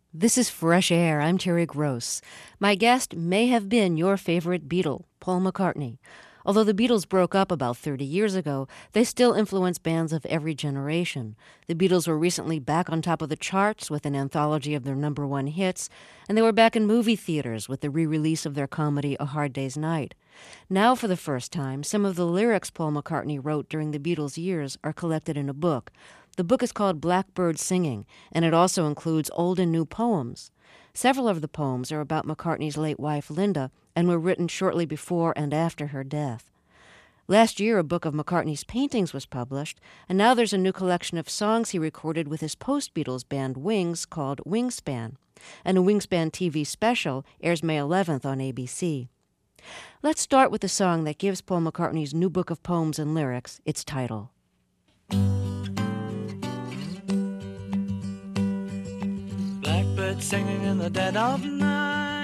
This is Fresh Air. I'm Terry Gross. My guest may have been your favorite Beatle, Paul McCartney. Although the Beatles broke up about 30 years ago, they still influence bands of every generation. The Beatles were recently back on top of the charts with an anthology of their number one hits, and they were back in movie theaters with the re-release of their comedy A Hard Day's Night. Now, for the first time, some of the lyrics Paul McCartney wrote during the Beatles' years are collected in a book. The book is called Blackbird Singing, and it also includes old and new poems. Several of the poems are about McCartney's late wife, Linda, and were written shortly before and after her death. Last year, a book of McCartney's paintings was published, and now there's a new collection of songs he recorded with his post-Beatles band Wings called Wingspan. And a Wingspan TV special airs May 11th on ABC. Let's start with the song that gives Paul McCartney's new book of poems and lyrics its title. Blackbird singing in the dead of night.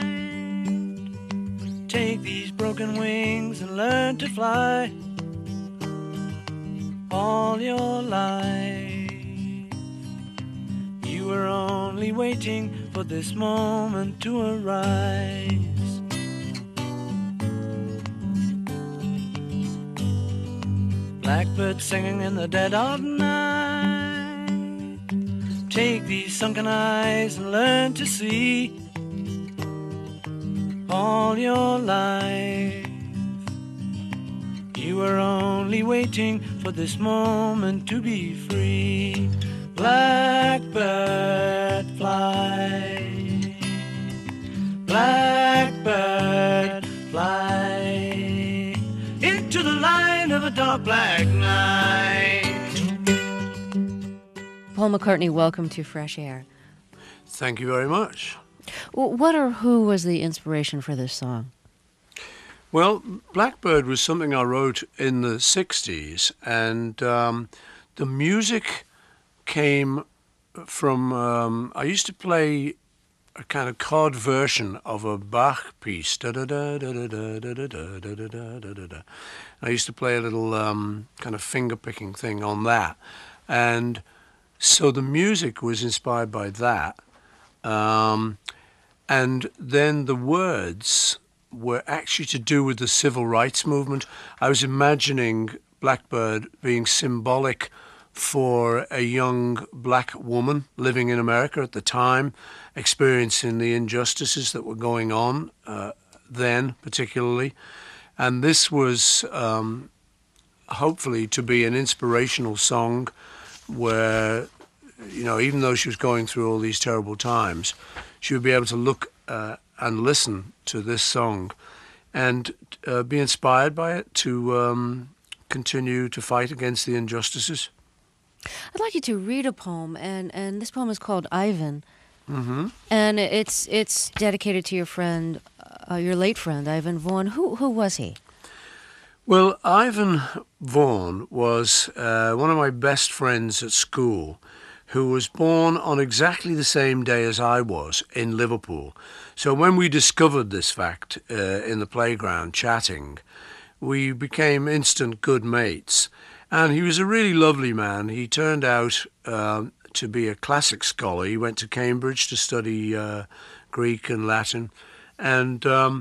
Take these broken wings and learn to fly. All your life you were only waiting for this moment to arise. Blackbird singing in the dead of night. Take these sunken eyes and learn to see. All your life you were only waiting for this moment to be free. Blackbird fly, blackbird fly into the light of a dark black night. Paul McCartney, welcome to Fresh Air. Thank you very much. What or who was the inspiration for this song? Well, Blackbird was something I wrote in the 60s, and the music came from, I used to play a kind of chord version of a Bach piece. I used to play a little kind of finger-picking thing on that. And so the music was inspired by that. And then the words were actually to do with the civil rights movement. I was imagining Blackbird being symbolic for a young black woman living in America at the time, experiencing the injustices that were going on then particularly. And this was hopefully to be an inspirational song where, you know, even though she was going through all these terrible times, she would be able to look and listen to this song and be inspired by it to continue to fight against the injustices. I'd like you to read a poem, and this poem is called Ivan. Mm-hmm. And it's dedicated to your friend, your late friend, Ivan Vaughan. Who was he? Well, Ivan Vaughan was one of my best friends at school, who was born on exactly the same day as I was in Liverpool. So when we discovered this fact in the playground chatting, we became instant good mates. And he was a really lovely man. He turned out to be a classic scholar. He went to Cambridge to study Greek and Latin. And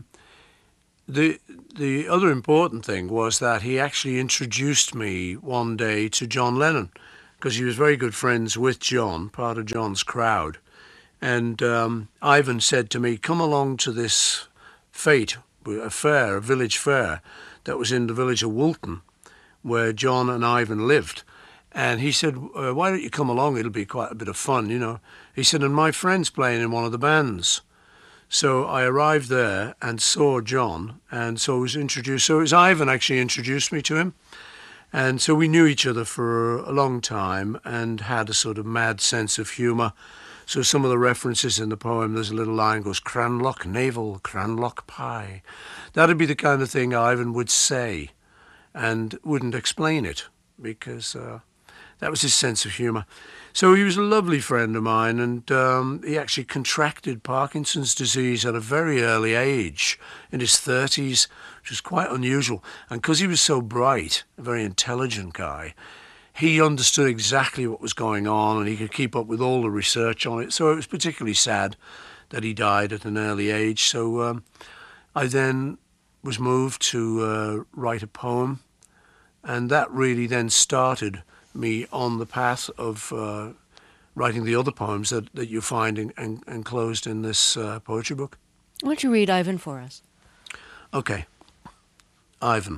the other important thing was that he actually introduced me one day to John Lennon, because he was very good friends with John, part of John's crowd. And Ivan said to me, come along to this fete, a fair, a village fair, that was in the village of Woolton, where John and Ivan lived. And he said, why don't you come along? It'll be quite a bit of fun, you know. He said, and my friend's playing in one of the bands. So I arrived there and saw John, and so I was introduced. So it was Ivan actually introduced me to him. And so we knew each other for a long time and had a sort of mad sense of humour. So some of the references in the poem, there's a little line goes, Cranlock navel, Cranlock pie. That'd be the kind of thing Ivan would say and wouldn't explain it, because that was his sense of humour. So he was a lovely friend of mine, and he actually contracted Parkinson's disease at a very early age, in his 30s, which was quite unusual. And because he was so bright, a very intelligent guy, he understood exactly what was going on and he could keep up with all the research on it. So it was particularly sad that he died at an early age. So I then was moved to write a poem, and that really then started me on the path of writing the other poems that you find enclosed in this poetry book. Why don't you read Ivan for us? Okay. Ivan.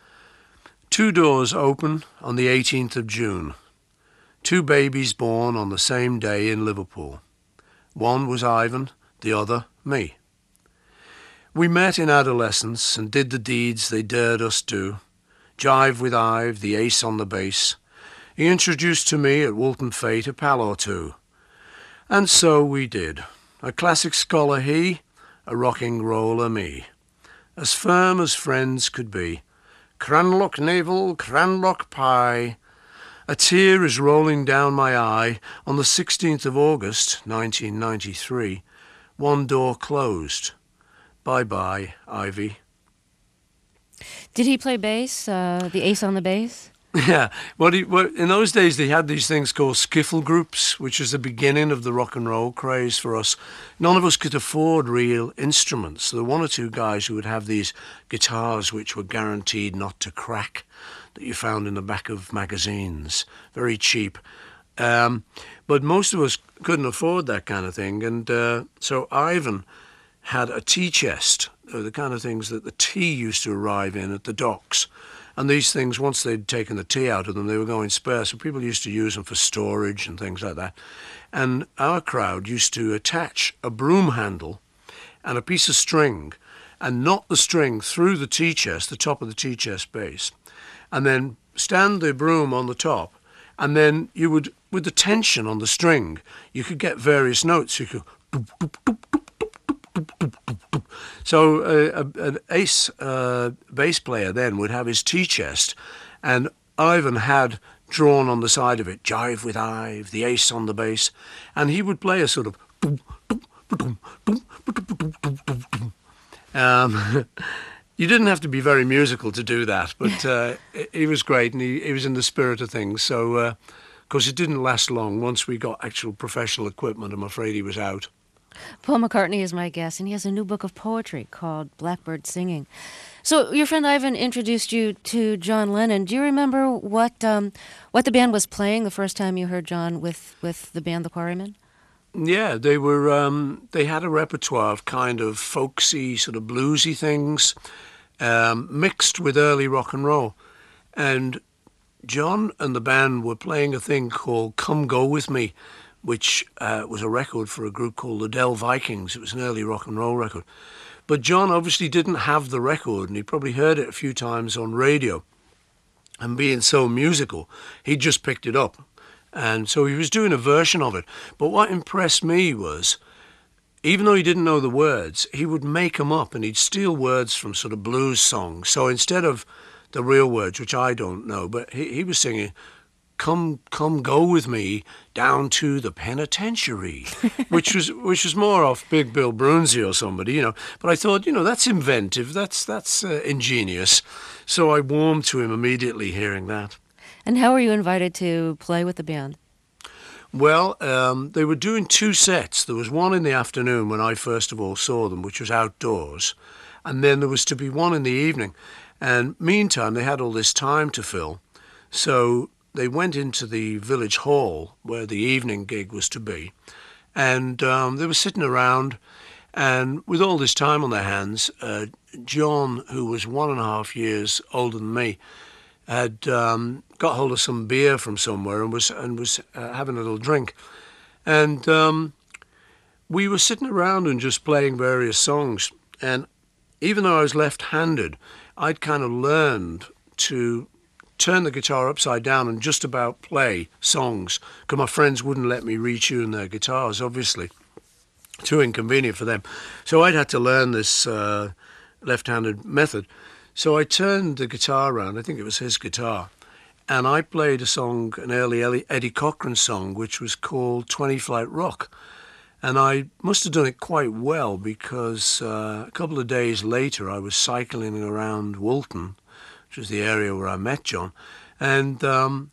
2 doors open on the 18th of June. 2 babies born on the same day in Liverpool. One was Ivan, the other me. We met in adolescence and did the deeds they dared us do. Jive with Ive, the ace on the bass. He introduced to me at Woolton Fete a pal or two. And so we did. A classic scholar he, a rocking roller me. As firm as friends could be. Cranlock navel, Cranlock pie. A tear is rolling down my eye. On the 16th of August, 1993, one door closed. Bye-bye, Ivy. Did he play bass, the ace on the bass? Yeah, in those days they had these things called skiffle groups, which was the beginning of the rock and roll craze for us. None of us could afford real instruments. There were 1 or 2 guys who would have these guitars which were guaranteed not to crack, that you found in the back of magazines, very cheap. But most of us couldn't afford that kind of thing, and so Ivan had a tea chest, the kind of things that the tea used to arrive in at the docks. And these things, once they'd taken the tea out of them, they were going spare. So people used to use them for storage and things like that. And our crowd used to attach a broom handle and a piece of string and knot the string through the tea chest, the top of the tea chest base, and then stand the broom on the top. And then you would, with the tension on the string, you could get various notes. You could doop, doop, doop, doop. So an ace bass player then would have his tea chest, and Ivan had drawn on the side of it, Jive with Ive, the ace on the bass, and he would play a sort of you didn't have to be very musical to do that, but he was great, and he was in the spirit of things. So, of course, it didn't last long. Once we got actual professional equipment, I'm afraid he was out. Paul McCartney is my guest, and he has a new book of poetry called Blackbird Singing. So your friend Ivan introduced you to John Lennon. Do you remember what the band was playing the first time you heard John with the band The Quarrymen? Yeah, they were. They had a repertoire of kind of folksy, sort of bluesy things, mixed with early rock and roll. And John and the band were playing a thing called "Come Go With Me," which was a record for a group called the Dell Vikings. It was an early rock and roll record. But John obviously didn't have the record, and he probably heard it a few times on radio. And being so musical, he just picked it up. And so he was doing a version of it. But what impressed me was, even though he didn't know the words, he would make them up, and he'd steal words from sort of blues songs. So instead of the real words, which I don't know, but he was singing, Come go with me down to the penitentiary, which was more off Big Bill Broonzy or somebody, you know. But I thought, you know, that's inventive, that's ingenious. So I warmed to him immediately hearing that. And how were you invited to play with the band? Well, they were doing 2 sets. There was one in the afternoon when I first of all saw them, which was outdoors, and then there was to be one in the evening. And meantime, they had all this time to fill, so they went into the village hall where the evening gig was to be, and they were sitting around, and with all this time on their hands, John, who was 1.5 years older than me, had got hold of some beer from somewhere and was having a little drink, and we were sitting around and just playing various songs. And even though I was left-handed, I'd kind of learned to turn the guitar upside down and just about play songs, because my friends wouldn't let me retune their guitars, obviously. Too inconvenient for them. So I'd had to learn this left-handed method. So I turned the guitar around, I think it was his guitar, and I played a song, an early Eddie Cochran song, which was called 20 Flight Rock. And I must have done it quite well, because a couple of days later I was cycling around Woolton, which was the area where I met John. And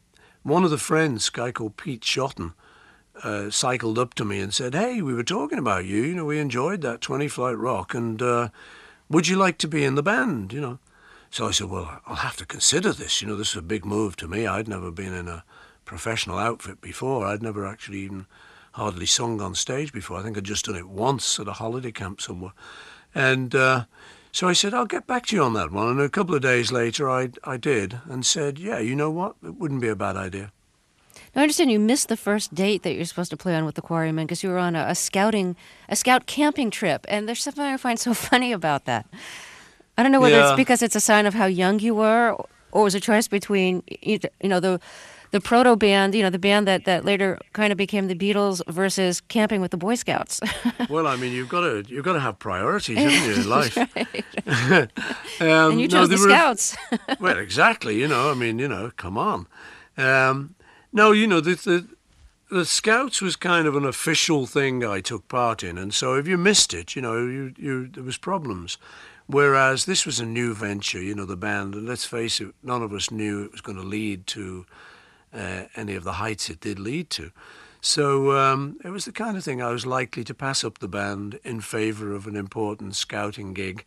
one of the friends, a guy called Pete Shotton, cycled up to me and said, "Hey, we were talking about you. You know, we enjoyed that 20 Flight Rock, and would you like to be in the band? You know." So I said, "Well, I'll have to consider this. You know, this is a big move to me. I'd never been in a professional outfit before. I'd never actually even hardly sung on stage before. I think I'd just done it once at a holiday camp somewhere." And so I said, "I'll get back to you on that one." And a couple of days later, I did and said, "Yeah, you know what? It wouldn't be a bad idea." Now, I understand you missed the first date that you're supposed to play on with the Quarrymen because you were on a scout camping trip, and there's something I find so funny about that. I don't know whether it's because it's a sign of how young you were, or was a choice between the proto band, the band that later kind of became the Beatles, versus camping with the Boy Scouts. Well, I mean, you've got to have priorities, haven't you, in life? Right. And you chose the Scouts. Well, exactly. I mean, come on. No, the Scouts was kind of an official thing I took part in, and so if you missed it, there was problems. Whereas this was a new venture, the band, and let's face it, none of us knew it was going to lead to any of the heights it did lead to. So it was the kind of thing I was likely to pass up the band in favour of an important scouting gig.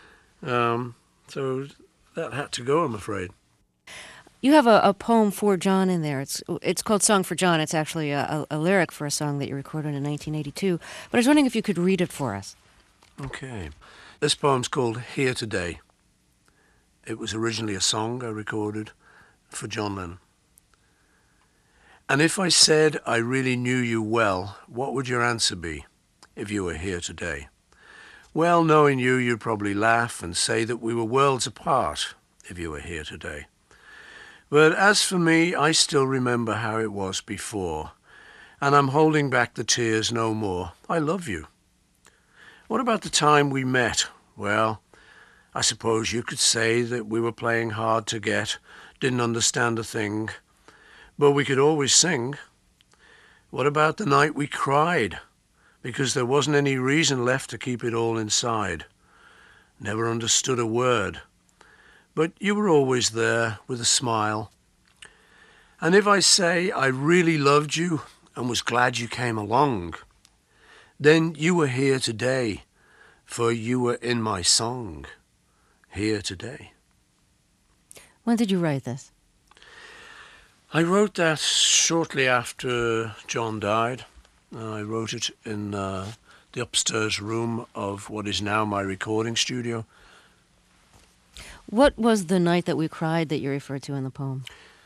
So that had to go, I'm afraid. You have a poem for John in there. It's called Song for John. It's actually a lyric for a song that you recorded in 1982. But I was wondering if you could read it for us. Okay. This poem's called Here Today. It was originally a song I recorded for John Lennon. And if I said I really knew you well, what would your answer be if you were here today? Well, knowing you, you'd probably laugh and say that we were worlds apart if you were here today. But as for me, I still remember how it was before, and I'm holding back the tears no more. I love you. What about the time we met? Well, I suppose you could say that we were playing hard to get, didn't understand a thing, but we could always sing. What about the night we cried, because there wasn't any reason left to keep it all inside? Never understood a word, but you were always there with a smile. And if I say I really loved you and was glad you came along, then you were here today, for you were in my song, Here Today. When did you write this? I wrote that shortly after John died. I wrote it in the upstairs room of what is now my recording studio. What was the night that we cried that you referred to in the poem?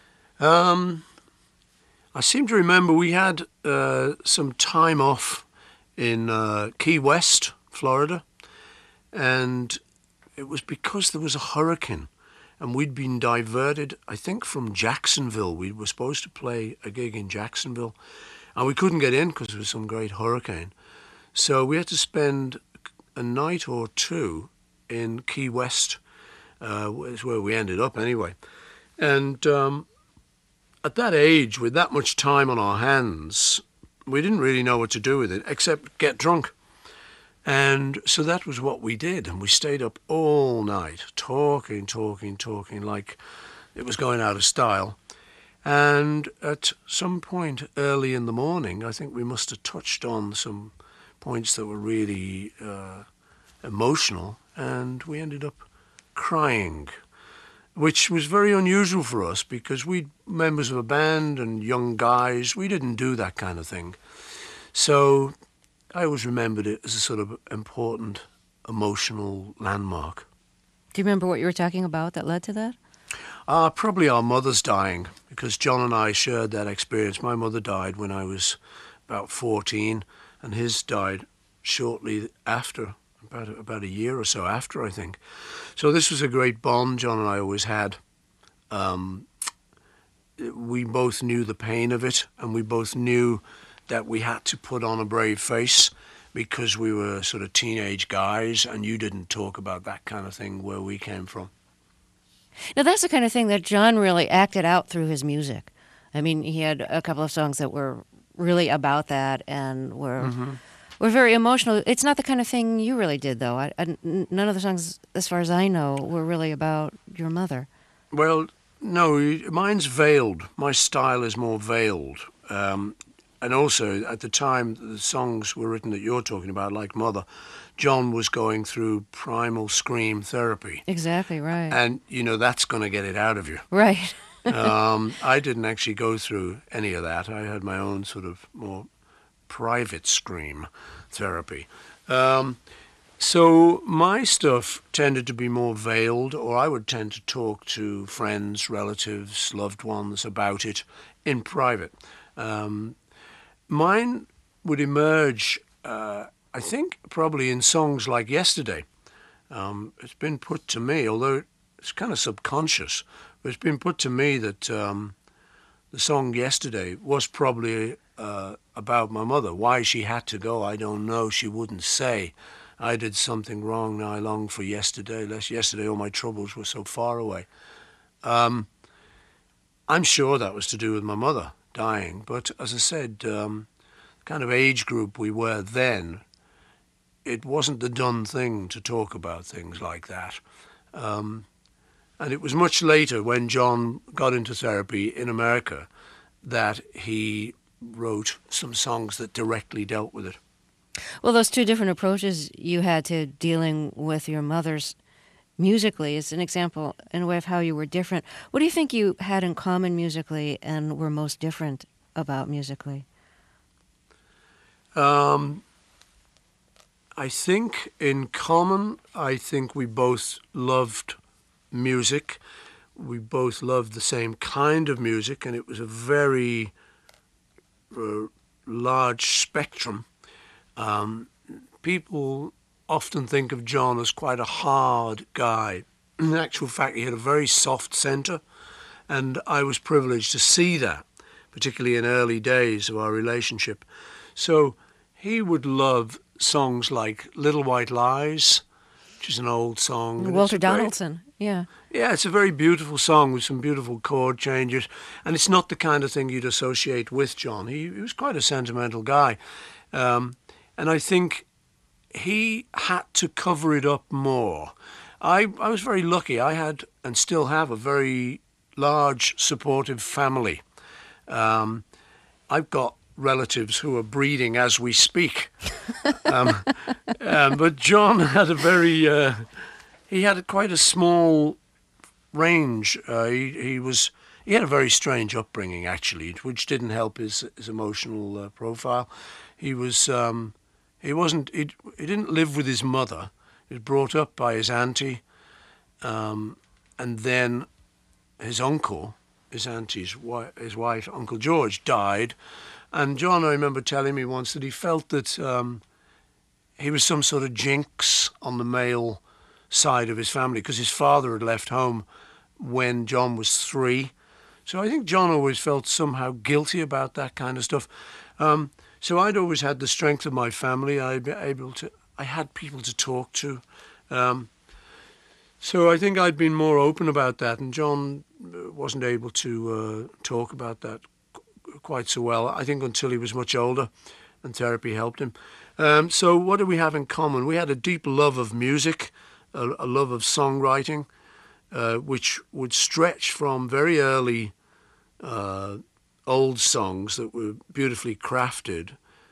I seem to remember we had some time off in Key West, Florida, and it was because there was a hurricane, and we'd been diverted, I think, from Jacksonville. We were supposed to play a gig in Jacksonville, and we couldn't get in because there was some great hurricane. So we had to spend a night or two in Key West, is where we ended up anyway. And at that age, with that much time on our hands, we didn't really know what to do with it except get drunk. And so that was what we did. And we stayed up all night talking like it was going out of style. And at some point early in the morning, I think we must have touched on some points that were really emotional. And we ended up crying, which was very unusual for us because we members of a band and young guys, we didn't do that kind of thing. So I always remembered it as a sort of important emotional landmark. Do you remember what you were talking about that led to that? Probably our mother's dying, because John and I shared that experience. My mother died when I was about 14, and his died shortly after, about a year or so after, I think. So this was a great bond John and I always had. We both knew the pain of it, and we both knew that we had to put on a brave face because we were sort of teenage guys, and you didn't talk about that kind of thing where we came from. Now, that's the kind of thing that John really acted out through his music. I mean, he had a couple of songs that were really about that and were very emotional. It's not the kind of thing you really did, though. None of the songs, as far as I know, were really about your mother. Well, No, mine's veiled. My style is more veiled. And also, at the time the songs were written that you're talking about, like Mother, John was going through primal scream therapy. Exactly right. And, that's going to get it out of you. Right. I didn't actually go through any of that. I had my own sort of more private scream therapy. So my stuff tended to be more veiled, or I would tend to talk to friends, relatives, loved ones about it in private. Mine would emerge, I think, probably in songs like Yesterday. It's been put to me, although it's kind of subconscious, but it's been put to me that the song Yesterday was probably about my mother. Why she had to go, I don't know. She wouldn't say. I did something wrong, now I long for yesterday. Lest yesterday all my troubles were so far away. I'm sure that was to do with my mother dying. But as I said, the kind of age group we were then, it wasn't the done thing to talk about things like that. And it was much later when John got into therapy in America that he wrote some songs that directly dealt with it. Well, those two different approaches you had to dealing with your mother's musically is an example in a way of how you were different. What do you think you had in common musically and were most different about musically? I think in common, I think we both loved music. We both loved the same kind of music, and it was a very large spectrum. People often think of John as quite a hard guy. In actual fact, he had a very soft centre, and I was privileged to see that, particularly in early days of our relationship. So he would love songs like Little White Lies, which is an old song. Walter Donaldson, yeah. Yeah, it's a very beautiful song with some beautiful chord changes, and it's not the kind of thing you'd associate with John. He was quite a sentimental guy. And I think he had to cover it up more. I was very lucky. I had and still have a very large supportive family. I've got relatives who are breeding as we speak. But John had he had quite a small range. He had a very strange upbringing, actually, which didn't help his emotional profile. He didn't live with his mother. He was brought up by his auntie, and then his uncle, his auntie's his wife, Uncle George, died. And John, I remember telling me once that he felt that he was some sort of jinx on the male side of his family because his father had left home when John was 3. So I think John always felt somehow guilty about that kind of stuff. So I'd always had the strength of my family. I had people to talk to. So I think I'd been more open about that, and John wasn't able to talk about that quite so well, I think, until he was much older, and therapy helped him. So what do we have in common? We had a deep love of music, a love of songwriting, which would stretch from very early old songs that were beautifully crafted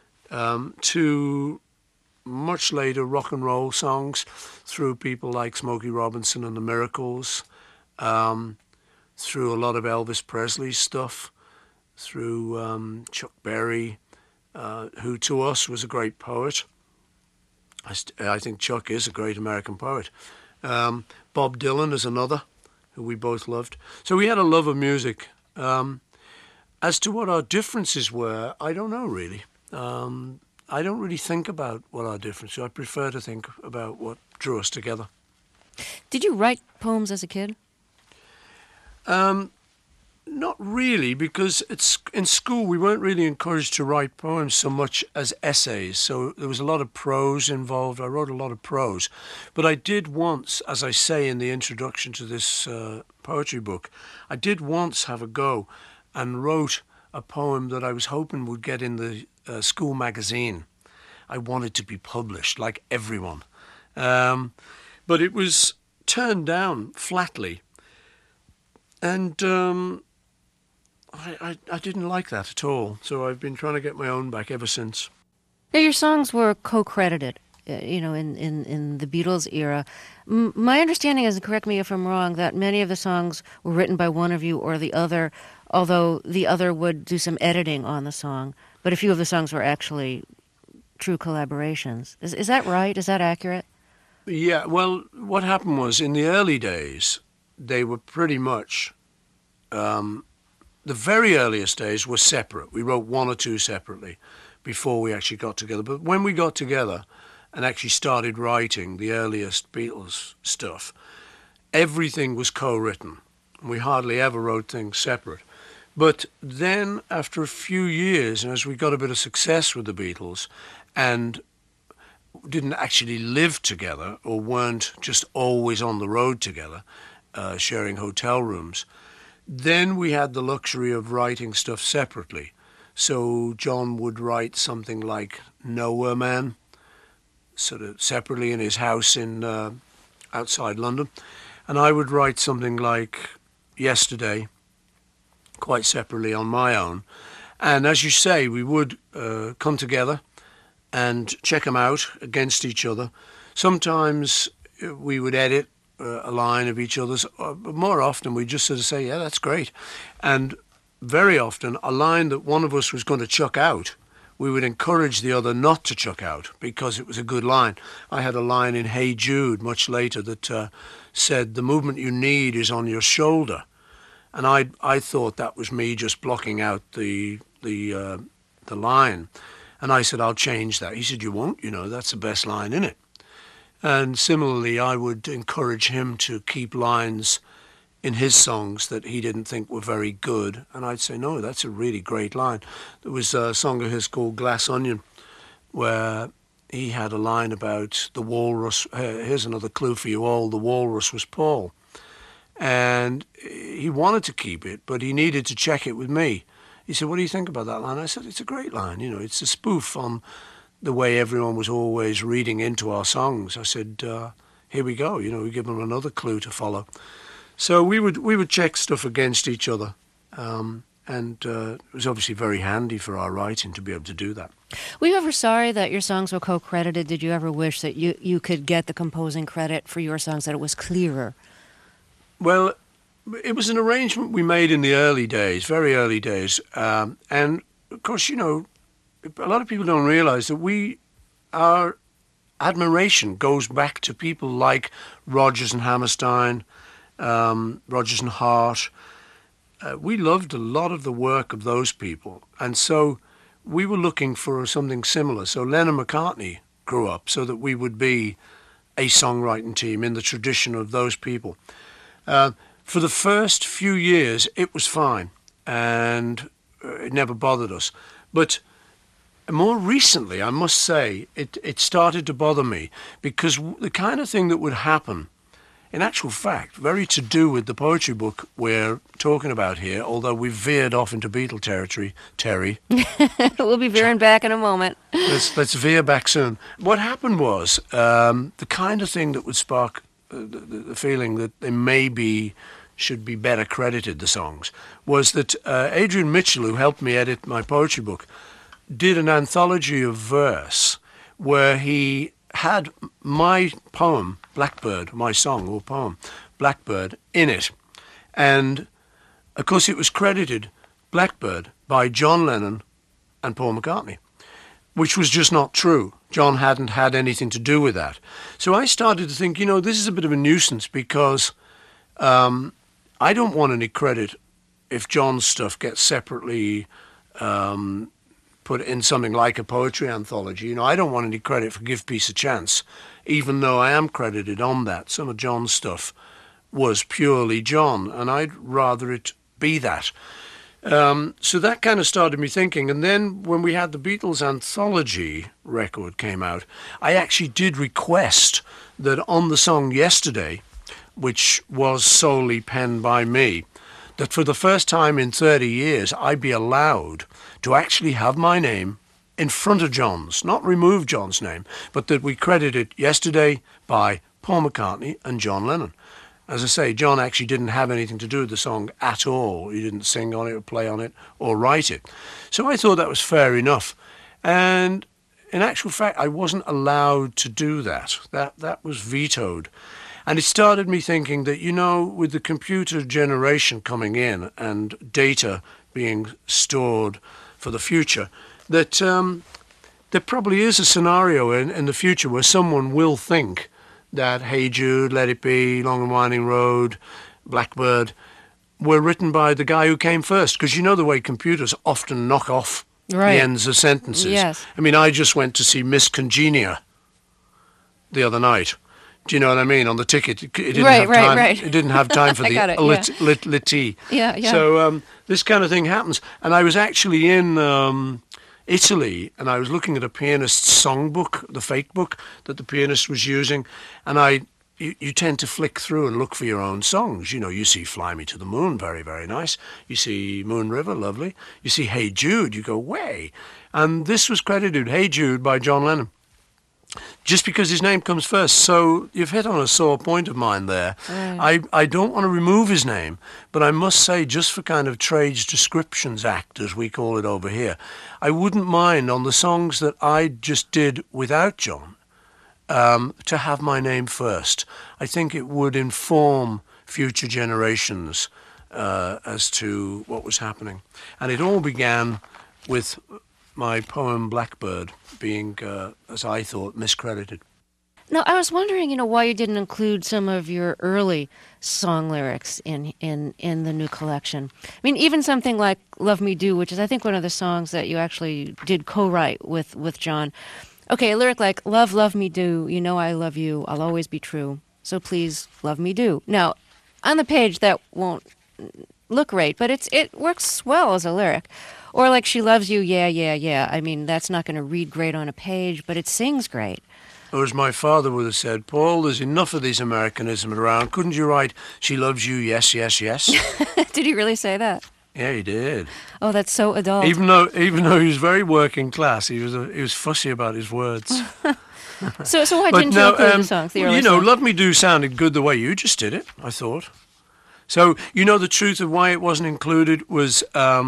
to much later rock and roll songs through people like Smokey Robinson and the Miracles, through a lot of Elvis Presley stuff, through Chuck Berry, who to us was a great poet. I think Chuck is a great American poet. Bob Dylan is another who we both loved. So we had a love of music. As to what our differences were, I don't know really. I don't really think about what our differences are. I prefer to think about what drew us together. Did you write poems as a kid? Not really, because in school we weren't really encouraged to write poems so much as essays. So there was a lot of prose involved. I wrote a lot of prose. But I did once, as I say in the introduction to this poetry book, I did once have a go and wrote a poem that I was hoping would get in the school magazine. I wanted to be published, like everyone. But it was turned down flatly. And I didn't like that at all. So I've been trying to get my own back ever since. Now, your songs were co-credited, in the Beatles era. My understanding is, and correct me if I'm wrong, that many of the songs were written by one of you or the other, although the other would do some editing on the song. But a few of the songs were actually true collaborations. Is that right? Is that accurate? Yeah, well, what happened was in the early days, they were pretty much, the very earliest days were separate. We wrote one or two separately before we actually got together. But when we got together and actually started writing the earliest Beatles stuff, everything was co-written. We hardly ever wrote things separate. But then after a few years, and as we got a bit of success with the Beatles and didn't actually live together or weren't just always on the road together, sharing hotel rooms, then we had the luxury of writing stuff separately. So John would write something like Nowhere Man, sort of separately in his house in outside London. And I would write something like Yesterday, quite separately on my own. And as you say, we would come together and check them out against each other. Sometimes we would edit a line of each other's, but more often we just sort of say, yeah, that's great. And very often a line that one of us was going to chuck out, we would encourage the other not to chuck out because it was a good line. I had a line in Hey Jude much later that said, the movement you need is on your shoulder. And I thought that was me just blocking out the line. And I said, I'll change that. He said, you won't, that's the best line in it. And similarly, I would encourage him to keep lines in his songs that he didn't think were very good. And I'd say, no, that's a really great line. There was a song of his called Glass Onion, where he had a line about the walrus. Here's another clue for you all. The walrus was Paul. And he wanted to keep it, but he needed to check it with me. He said, what do you think about that line? I said, it's a great line. It's a spoof on the way everyone was always reading into our songs. I said, here we go. We give them another clue to follow. So we would check stuff against each other. And it was obviously very handy for our writing to be able to do that. Were you ever sorry that your songs were co-credited? Did you ever wish that you could get the composing credit for your songs, that it was clearer? Well, it was an arrangement we made in the early days, very early days. And, of course, a lot of people don't realize that our admiration goes back to people like Rodgers and Hammerstein, Rodgers and Hart. We loved a lot of the work of those people. And so we were looking for something similar. So Lennon McCartney grew up so that we would be a songwriting team in the tradition of those people. For the first few years, it was fine, and it never bothered us. But more recently, I must say, it started to bother me, because the kind of thing that would happen, in actual fact, very to do with the poetry book we're talking about here, although we've veered off into Beatle territory, Terry. We'll be veering back in a moment. Let's veer back soon. What happened was the kind of thing that would spark the feeling that they maybe should be better credited, the songs, was that Adrian Mitchell, who helped me edit my poetry book, did an anthology of verse where he had my poem, Blackbird, my song or poem, Blackbird, in it. And, of course, it was credited Blackbird by John Lennon and Paul McCartney, which was just not true. John hadn't had anything to do with that. So I started to think, this is a bit of a nuisance, because I don't want any credit if John's stuff gets separately put in something like a poetry anthology. I don't want any credit for Give Peace a Chance, even though I am credited on that. Some of John's stuff was purely John, and I'd rather it be that. So that kind of started me thinking. And then when we had the Beatles anthology record came out, I actually did request that on the song Yesterday, which was solely penned by me, that for the first time in 30 years, I be allowed to actually have my name in front of John's, not remove John's name, but that we credit it Yesterday by Paul McCartney and John Lennon. As I say, John actually didn't have anything to do with the song at all. He didn't sing on it or play on it or write it. So I thought that was fair enough. And in actual fact, I wasn't allowed to do that. That was vetoed. And it started me thinking that, you know, with the computer generation coming in and data being stored for the future, that there probably is a scenario in the future where someone will think that Hey Jude, Let It Be, Long and Winding Road, Blackbird were written by the guy who came first. Because you know the way computers often knock off Right. the ends of sentences. Yes. I mean, I just went to see Miss Congenia the other night. Do you know what I mean? On the ticket, it didn't have time. Right. It didn't have time for I the got it, lit. Yeah, yeah. So this kind of thing happens. And I was actually in Italy, and I was looking at a pianist's songbook, the fake book that the pianist was using, and you tend to flick through and look for your own songs. You know, you see Fly Me to the Moon, very, very nice. You see Moon River, lovely. You see Hey Jude, you go, way. And this was credited, Hey Jude, by John Lennon, just because his name comes first. So you've hit on a sore point of mine there. Right. I don't want to remove his name, but I must say, just for kind of Trades Descriptions Act, as we call it over here, I wouldn't mind on the songs that I just did without John, to have my name first. I think it would inform future generations as to what was happening. And it all began with my poem Blackbird being, as I thought, miscredited. Now, I was wondering, you know, why you didn't include some of your early song lyrics in the new collection. I mean, even something like Love Me Do, which is, I think, one of the songs that you actually did co-write with John. Okay, a lyric like, love, love me do, you know I love you, I'll always be true, so please love me do. Now, on the page that won't look great, but it works well as a lyric. Or like, she loves you, yeah, yeah, yeah. I mean, that's not going to read great on a page, but it sings great. Or as my father would have said, Paul, there's enough of these Americanisms around. Couldn't you write, she loves you, yes, yes, yes? Did he really say that? Yeah, he did. Oh, that's so adult. Even though he was very working class, he was fussy about his words. So why didn't you include the songs? The early you know, songs? Love Me Do sounded good the way you just did it, I thought. So, you know, the truth of why it wasn't included was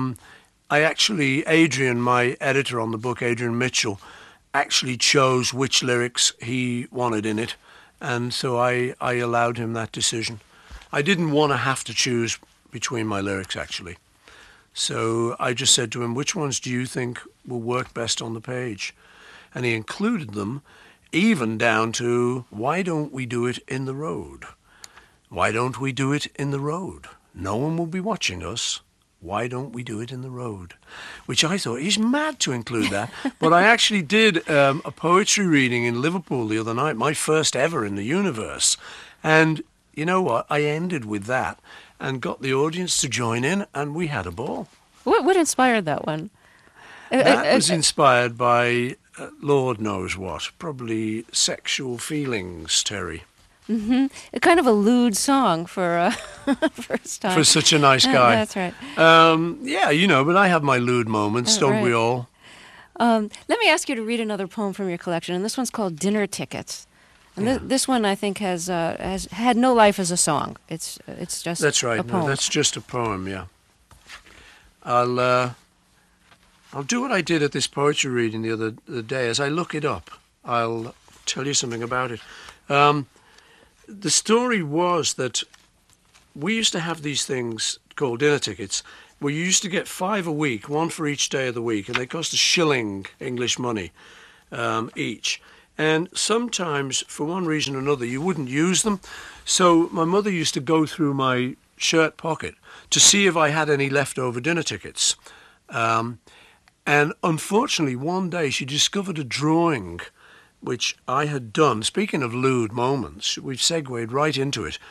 Adrian, my editor on the book, Adrian Mitchell, actually chose which lyrics he wanted in it. And so I allowed him that decision. I didn't want to have to choose between my lyrics, actually. So I just said to him, which ones do you think will work best on the page? And he included them, even down to, why don't we do it in the road? Why don't we do it in the road? No one will be watching us. Why don't we do it in the road? Which I thought, he's mad to include that. But I actually did a poetry reading in Liverpool the other night, my first ever in the universe. And you know what? I ended with that and got the audience to join in, and we had a ball. What inspired that one? That was inspired by Lord knows what, probably sexual feelings, Terry. Mm-hmm. A kind of a lewd song for first time. For such a nice guy. That's right. Yeah, you know, but I have my lewd moments, don't we all? Let me ask you to read another poem from your collection, and this one's called Dinner Tickets. And this one, I think, has had no life as a song. It's just that's right. a poem. No, that's just a poem. Yeah. I'll do what I did at this poetry reading the other day. As I look it up, I'll tell you something about it. The story was that we used to have these things called dinner tickets, where you used to get 5 a week, one for each day of the week, and they cost a shilling English money each. And sometimes, for one reason or another, you wouldn't use them. So my mother used to go through my shirt pocket to see if I had any leftover dinner tickets. And unfortunately, one day she discovered a drawing which I had done. Speaking of lewd moments, we've segued right into it.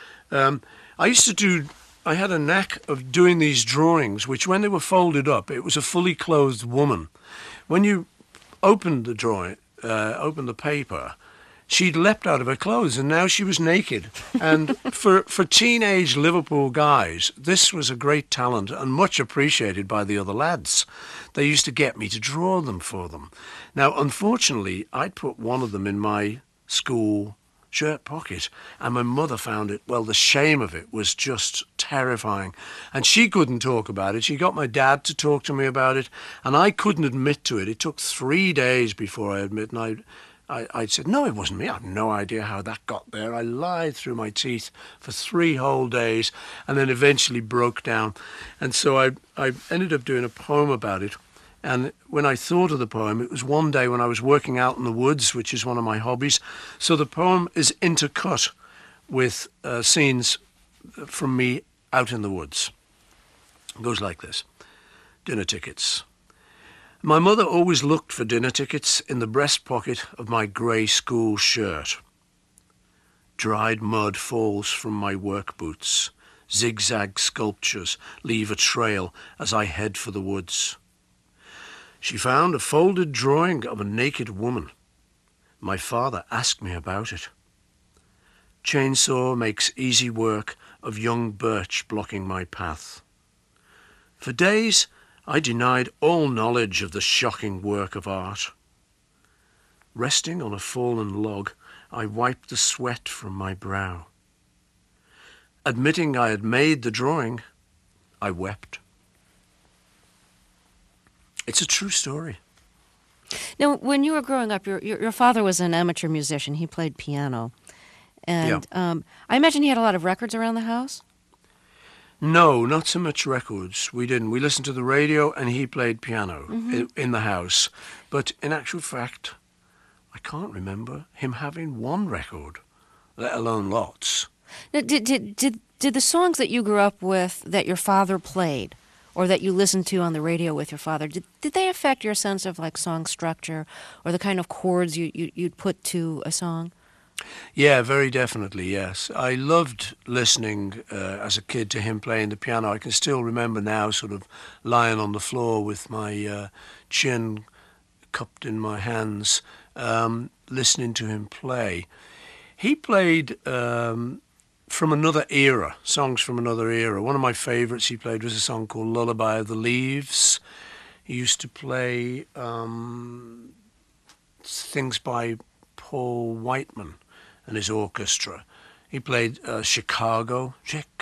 I had a knack of doing these drawings, which when they were folded up, it was a fully clothed woman. When you opened the drawing, opened the paper, she'd leapt out of her clothes and now she was naked. And for teenage Liverpool guys, this was a great talent and much appreciated by the other lads. They used to get me to draw them for them. Now, unfortunately, I'd put one of them in my school shirt pocket, and my mother found it. Well, the shame of it was just terrifying, and she couldn't talk about it. She got my dad to talk to me about it, and I couldn't admit to it. It took 3 days before I admit, and I said, no, it wasn't me. I have no idea how that got there. I lied through my teeth for 3 whole days and then eventually broke down. And so I ended up doing a poem about it. And when I thought of the poem, it was one day when I was working out in the woods, which is one of my hobbies. So the poem is intercut with scenes from me out in the woods. It goes like this. Dinner tickets. My mother always looked for dinner tickets in the breast pocket of my grey school shirt. Dried mud falls from my work boots. Zigzag sculptures leave a trail as I head for the woods. She found a folded drawing of a naked woman. My father asked me about it. Chainsaw makes easy work of young birch blocking my path. For days, I denied all knowledge of the shocking work of art. Resting on a fallen log, I wiped the sweat from my brow. Admitting I had made the drawing, I wept. It's a true story. Now, when you were growing up, your father was an amateur musician. He played piano. And I imagine he had a lot of records around the house? No, not so much records. We didn't. We listened to the radio and he played piano in the house. But in actual fact, I can't remember him having one record, let alone lots. Now, did the songs that you grew up with that your father played or that you listened to on the radio with your father, did they affect your sense of like song structure or the kind of chords you'd put to a song? Yeah, very definitely, yes. I loved listening as a kid to him playing the piano. I can still remember now sort of lying on the floor with my chin cupped in my hands, listening to him play. He played from another era, songs from another era. One of my favourites he played was a song called Lullaby of the Leaves. He used to play things by Paul Whiteman and his orchestra. He played Chicago.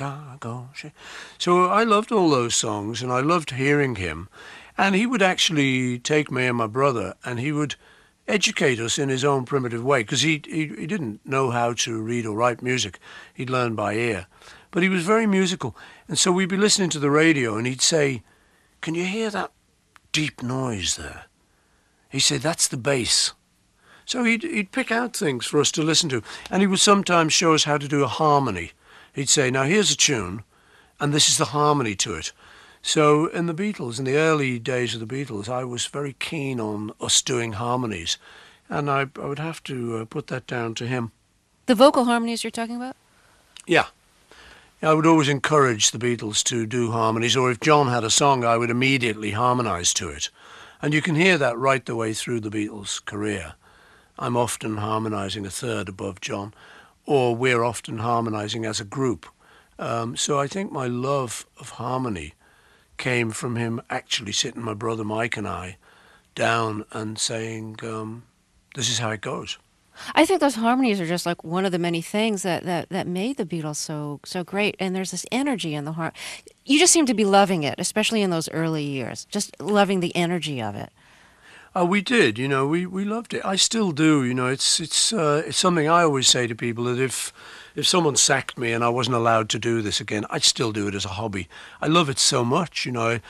So I loved all those songs and I loved hearing him. And he would actually take me and my brother and he would educate us in his own primitive way because he didn't know how to read or write music. He'd learn by ear. But he was very musical. And so we'd be listening to the radio and he'd say, "Can you hear that deep noise there?" He'd say, "That's the bass." So he'd pick out things for us to listen to. And he would sometimes show us how to do a harmony. He'd say, "Now here's a tune, and this is the harmony to it." So in the Beatles, in the early days of the Beatles, I was very keen on us doing harmonies. And I would have to put that down to him. The vocal harmonies you're talking about? Yeah. I would always encourage the Beatles to do harmonies. Or if John had a song, I would immediately harmonise to it. And you can hear that right the way through the Beatles' career. I'm often harmonising a third above John, or we're often harmonising as a group. So I think my love of harmony came from him actually sitting my brother Mike and I down and saying, this is how it goes. I think those harmonies are just like one of the many things that made the Beatles so great. And there's this energy in the heart. You just seem to be loving it, especially in those early years, just loving the energy of it. We did, we loved it. I still do, it's something I always say to people that if someone sacked me and I wasn't allowed to do this again, I'd still do it as a hobby. I love it so much,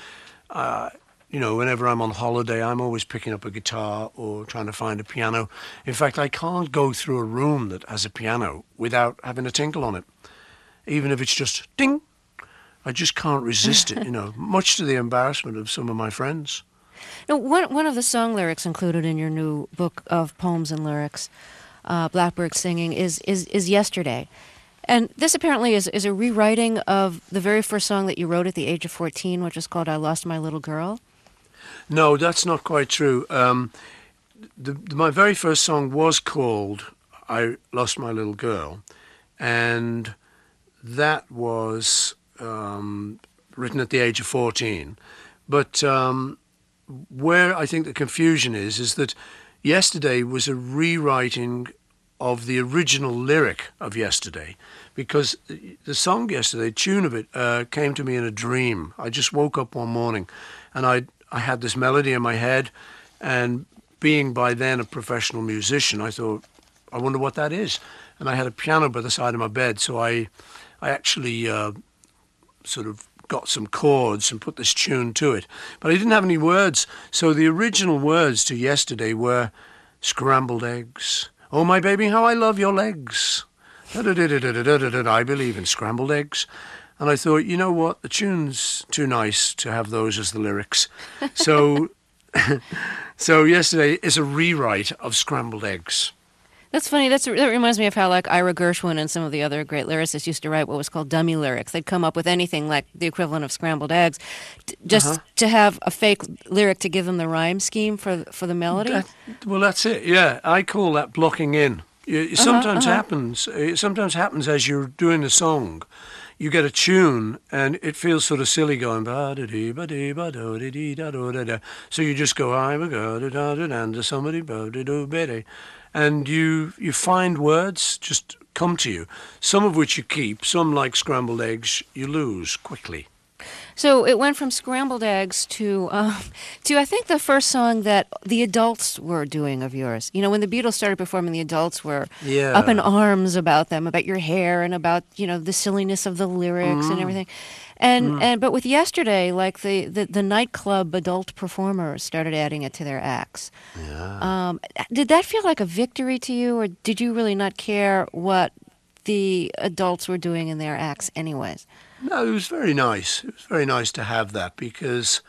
whenever I'm on holiday, I'm always picking up a guitar or trying to find a piano. In fact, I can't go through a room that has a piano without having a tinkle on it. Even if it's just ding, I just can't resist it, much to the embarrassment of some of my friends. Now, one of the song lyrics included in your new book of poems and lyrics, Blackbird Singing, is Yesterday. And this apparently is a rewriting of the very first song that you wrote at the age of 14, which is called I Lost My Little Girl. No, that's not quite true. My very first song was called I Lost My Little Girl, and that was written at the age of 14. But where I think the confusion is that Yesterday was a rewriting of the original lyric of Yesterday, because the song Yesterday, tune of it, came to me in a dream. I just woke up one morning and I had this melody in my head, and being by then a professional musician, I thought, I wonder what that is. And I had a piano by the side of my bed, so I actually sort of got some chords and put this tune to it. But I didn't have any words, so the original words to Yesterday were scrambled eggs. Oh, my baby, how I love your legs. I believe in scrambled eggs. And I thought, you know what, the tune's too nice to have those as the lyrics. So, so Yesterday is a rewrite of scrambled eggs. That's funny. That reminds me of how, like, Ira Gershwin and some of the other great lyricists used to write what was called dummy lyrics. They'd come up with anything like the equivalent of scrambled eggs, just to have a fake lyric to give them the rhyme scheme for the melody. Well, that's it. Yeah, I call that blocking in. It sometimes happens. It sometimes happens as you're doing a song. You get a tune and it feels sort of silly going ba-da-dee, ba-dee, ba-do-dee, da-do-da-da. So you just go I'm a go-da-da-da-da to somebody ba-da-do-ba-dee. And you find words just come to you, some of which you keep, some like scrambled eggs you lose quickly. So it went from scrambled eggs to I think the first song that the adults were doing of yours. You know, when the Beatles started performing, the adults were up in arms about them, about your hair and about, you know, the silliness of the lyrics and everything. And but with Yesterday, like the nightclub adult performers started adding it to their acts. Yeah. Did that feel like a victory to you, or did you really not care what the adults were doing in their acts anyways? No, it was very nice. It was very nice to have that because,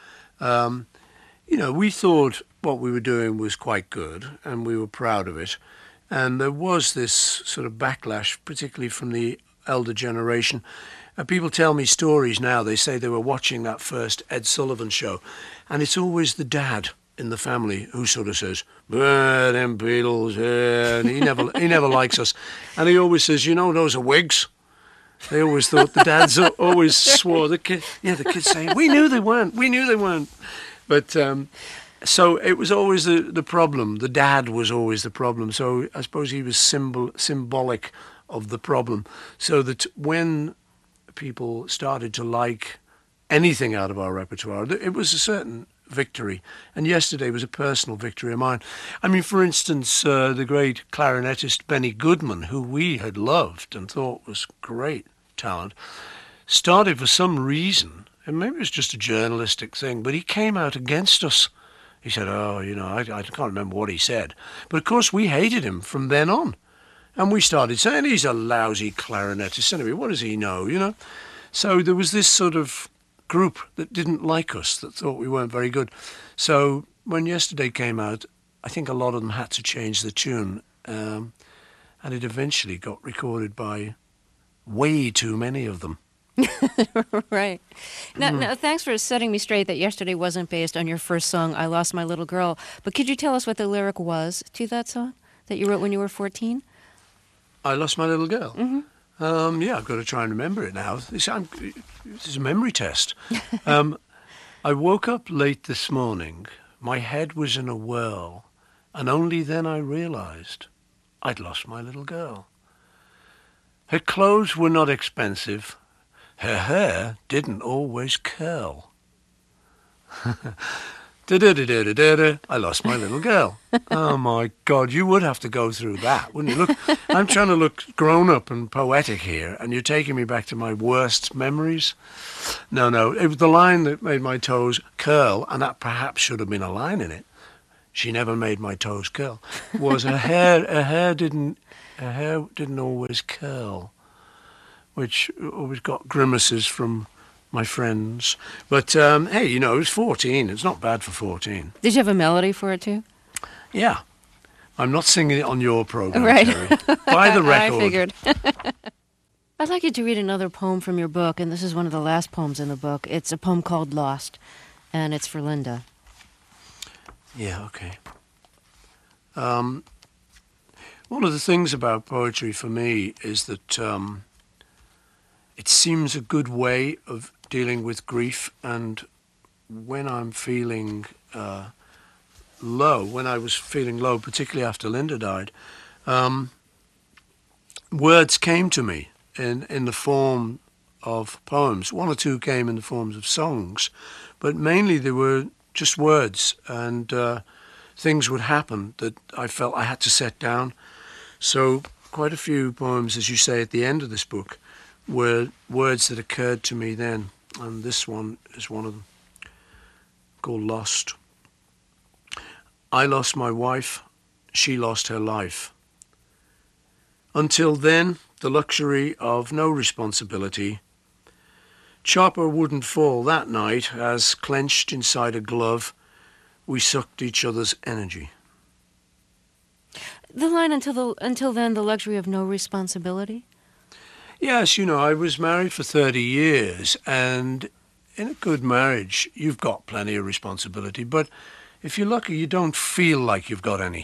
you know, we thought what we were doing was quite good and we were proud of it. And there was this sort of backlash, particularly from the elder generation. People tell me stories now. They say they were watching that first Ed Sullivan show, and it's always the dad in the family who sort of says, them Beatles, and he never likes us. And he always says, you know, those are Whigs. They always thought, the dads always swore, the kids say, we knew they weren't. But so it was always the problem. The dad was always the problem. So I suppose he was symbolic of the problem. So that when people started to like anything out of our repertoire, it was a certain victory. And Yesterday was a personal victory of mine. I mean, for instance, the great clarinetist Benny Goodman, who we had loved and thought was great talent, started for some reason, and maybe it was just a journalistic thing, but he came out against us. He said, oh, you know, I can't remember what he said. But of course we hated him from then on. And we started saying, he's a lousy clarinetist. Anyway, what does he know, you know? So there was this sort of group that didn't like us, that thought we weren't very good. So when Yesterday came out, I think a lot of them had to change the tune. And it eventually got recorded by way too many of them. Right. Now, thanks for setting me straight that Yesterday wasn't based on your first song, I Lost My Little Girl. But could you tell us what the lyric was to that song that you wrote when you were 14? I Lost My Little Girl? Mm-hmm. Yeah, I've got to try and remember it now. This is a memory test. I woke up late this morning. My head was in a whirl. And only then I realized I'd lost my little girl. Her clothes were not expensive. Her hair didn't always curl. I lost my little girl. Oh, my God, you would have to go through that, wouldn't you? Look, I'm trying to look grown-up and poetic here, and you're taking me back to my worst memories. No, it was the line that made my toes curl, and that perhaps should have been a line in it. She never made my toes curl. Was her hair didn't always curl, which always got grimaces from my friends. But, hey, you know, it was 14. It's not bad for 14. Did you have a melody for it, too? Yeah. I'm not singing it on your program, right. Terry. By the record. I figured. I'd like you to read another poem from your book, and this is one of the last poems in the book. It's a poem called Lost, and it's for Linda. Yeah, okay. One of the things about poetry for me is that it seems a good way of dealing with grief, and when I'm feeling low, when I was feeling low, particularly after Linda died, words came to me in the form of poems. One or two came in the forms of songs, but mainly they were just words, and things would happen that I felt I had to set down. So quite a few poems, as you say at the end of this book, were words that occurred to me then, and this one is one of them, called Lost. I lost my wife, she lost her life. Until then, the luxury of no responsibility. Chopper wouldn't fall that night as, clenched inside a glove, we sucked each other's energy. The line, until then, the luxury of no responsibility? Yes, I was married for 30 years, and in a good marriage, you've got plenty of responsibility, but if you're lucky, you don't feel like you've got any.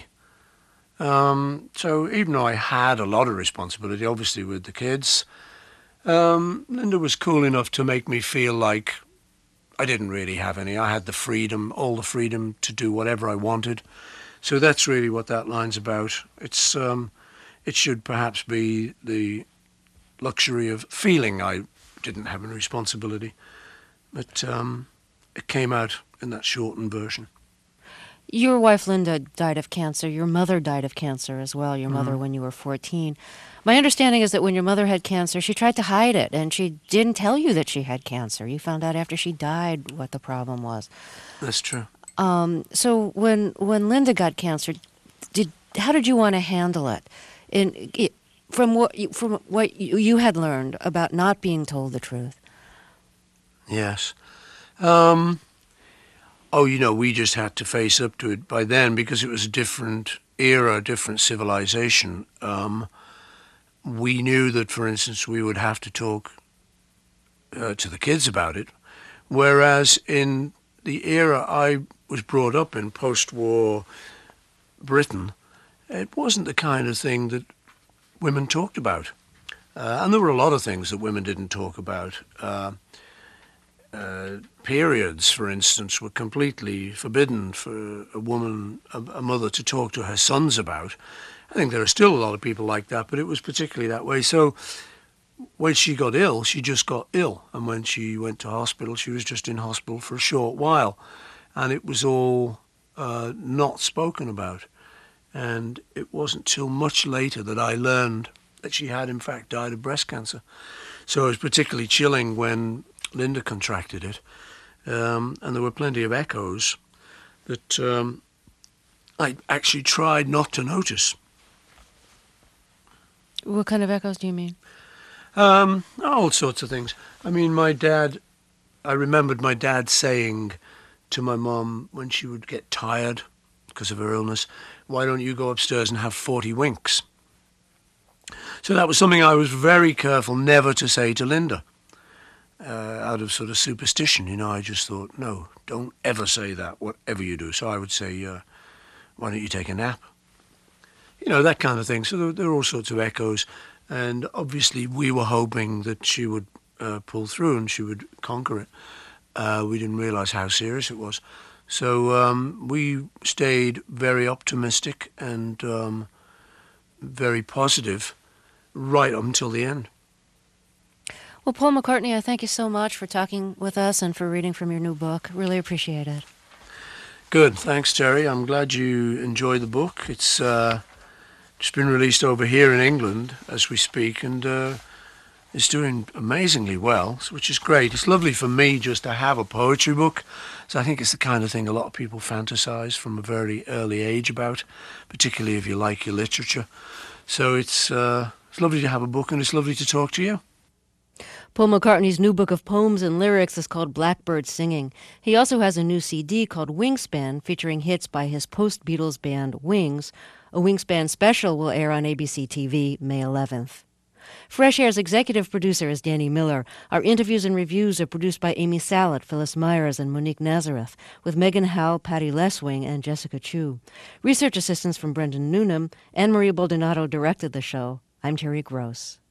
So even though I had a lot of responsibility, obviously with the kids, Linda was cool enough to make me feel like I didn't really have any. I had the freedom, all the freedom to do whatever I wanted. So that's really what that line's about. It should perhaps be the luxury of feeling I didn't have any responsibility. But it came out in that shortened version. Your wife, Linda, died of cancer. Your mother died of cancer as well, your mother when you were 14. My understanding is that when your mother had cancer, she tried to hide it, and she didn't tell you that she had cancer. You found out after she died what the problem was. That's true. So when Linda got cancer, how did you want to handle it? From what you had learned about not being told the truth? Yes. We just had to face up to it by then because it was a different era, a different civilization. We knew that, for instance, we would have to talk to the kids about it, whereas in the era I was brought up in, post-war Britain, it wasn't the kind of thing that women talked about. And there were a lot of things that women didn't talk about. Periods, for instance, were completely forbidden for a woman, a mother, to talk to her sons about. I think there are still a lot of people like that, but it was particularly that way. So when she got ill, she just got ill. And when she went to hospital, she was just in hospital for a short while. And it was all not spoken about. And it wasn't till much later that I learned that she had, in fact, died of breast cancer. So it was particularly chilling when Linda contracted it. And there were plenty of echoes that I actually tried not to notice. What kind of echoes do you mean? All sorts of things. I mean, I remembered my dad saying to my mum when she would get tired because of her illness, "Why don't you go upstairs and have 40 winks?" So that was something I was very careful never to say to Linda. Out of sort of superstition, I just thought, no, don't ever say that, whatever you do. So I would say, why don't you take a nap? That kind of thing. So there are all sorts of echoes. And obviously we were hoping that she would pull through and she would conquer it. We didn't realize how serious it was. So we stayed very optimistic and very positive right up until the end. Well, Paul McCartney, I thank you so much for talking with us and for reading from your new book. Really appreciate it. Good. Thanks, Terry. I'm glad you enjoyed the book. It's just been released over here in England as we speak, and it's doing amazingly well, which is great. It's lovely for me just to have a poetry book. So I think it's the kind of thing a lot of people fantasize from a very early age about, particularly if you like your literature. So it's lovely to have a book, and it's lovely to talk to you. Paul McCartney's new book of poems and lyrics is called Blackbird Singing. He also has a new CD called Wingspan, featuring hits by his post-Beatles band Wings. A Wingspan special will air on ABC TV May 11th. Fresh Air's executive producer is Danny Miller. Our interviews and reviews are produced by Amy Salet, Phyllis Myers, and Monique Nazareth, with Megan Howell, Patty Leswing, and Jessica Chu. Research assistance from Brendan Noonan. Anne-Marie Baldonado directed the show. I'm Terry Gross.